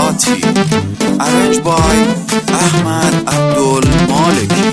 آتی ارنج بای احمد عبدالمالکی.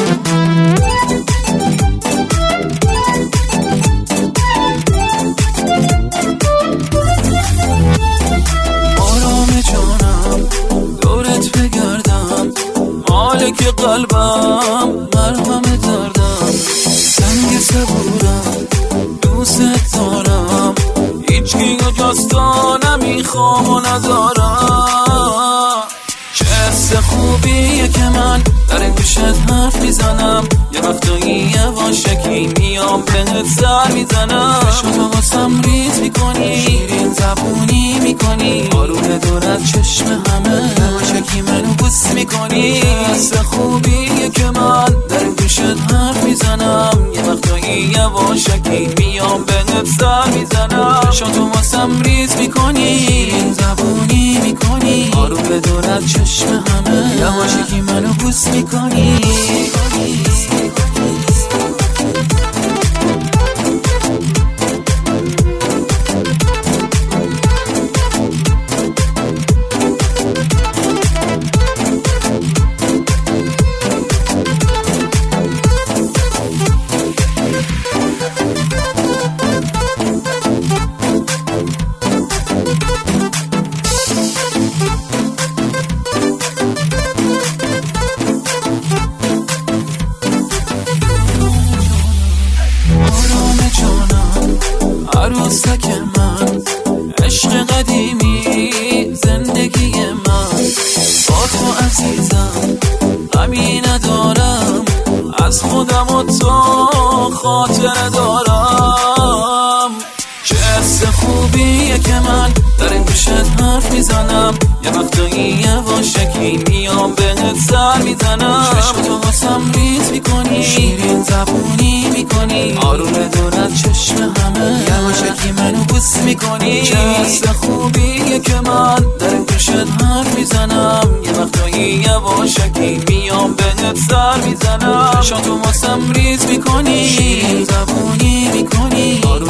آرام جانم دورت بگردم، مالک قلبم مرهم دردم، سنگ صبورم دوست دارم، هیچکی جز تو نمیخوام و ندارم. چه حس خوبیه که من در گوشت حرف میزنم، یه وقتایی یواشکی میام بهت سر میزنم، چشماتو واسم ریز میکنی، شیرین زبونی میکنی، آروم دورت چشم همه یواشکی منو بوس میکنی. حس خوبیه که من در گوشت حرف میزنم، یه وقتایی یواشکی میام بهت سر میزنم، چشماتو واسم ریز میکنی، شیرین زبونی میکنی، آروم دورت چشم همه یواشکی منو بوس میکنی. عروسک من، عشق قدیمی زندگی من، با تو عزیزم غمی ندارم، از خودم و تو خاطر دارم. چه حس خوبیه که من در گوشت حرف میزنم، یه وقتایی یواشکی میام بهت سر میزنم، چشماتو واسم ریز میکنی، شیرین زبونی میکنی، آروم دورت چشم همه یواشکی منو بوس میکنی. چه حس خوبیه که من در گوشت حرف میزنم، یه وقتایی یواشکی میام بهت سر میزنم، چشماتو واسم ریز میکنی، شیرین زبونی میکنی،